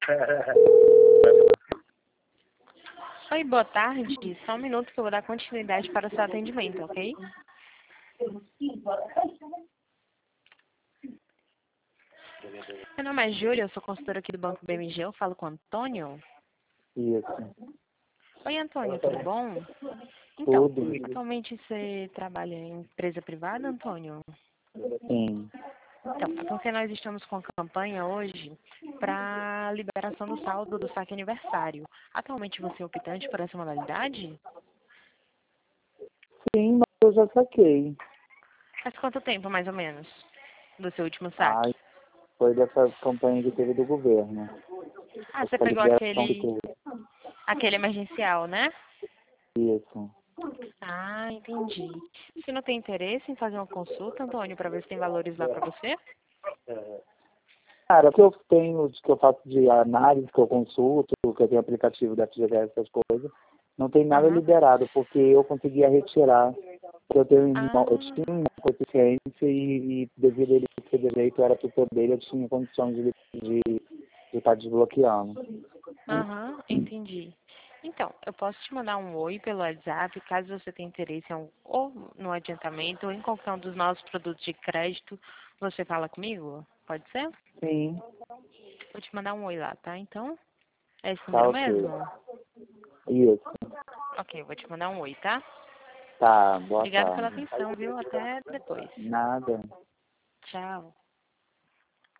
Oi, boa tarde. Só um minuto que eu vou dar continuidade para o seu atendimento, ok? Meu nome é Júlia, eu sou consultora aqui do Banco BMG, eu falo com o Antônio. Isso. Oi, Antônio, tudo bom? Então, Tudo. atualmente você trabalha em empresa privada, Antônio? Sim. Então, é porque nós estamos com a campanha hoje para liberação do saldo do saque aniversário. Atualmente você é optante por essa modalidade? Sim, mas eu já saquei. Faz quanto tempo, mais ou menos, do seu último Ai, saque? foi dessa campanha que teve do governo. Ah, você Essa pegou liberação que teve. aquele emergencial, né? Isso. Ah, entendi. Você não tem interesse em fazer uma consulta, Antônio, para ver se tem valores lá para você? Cara, o que eu tenho, que eu faço de análise, que eu consulto, que eu tenho aplicativo da FGTS, essas coisas, não tem nada Aham. liberado, porque eu conseguia retirar. Eu tenho um irmão, eu Ah, tinha uma deficiência e devido a ele ter direito, eu era tutor dele, eu tinha condições de estar desbloqueando. aham, entendi. Então, eu posso te mandar um oi pelo WhatsApp, caso você tenha interesse ou no adiantamento ou em qualquer um dos nossos produtos de crédito, você fala comigo? Pode ser? Sim, Vou te mandar um oi lá, tá? Então, é esse tá número ok. mesmo? Isso. Ok, eu vou te mandar um oi, tá? Tá, boa Obrigada pela tarde. atenção, viu? Até depois. Nada. Tchau.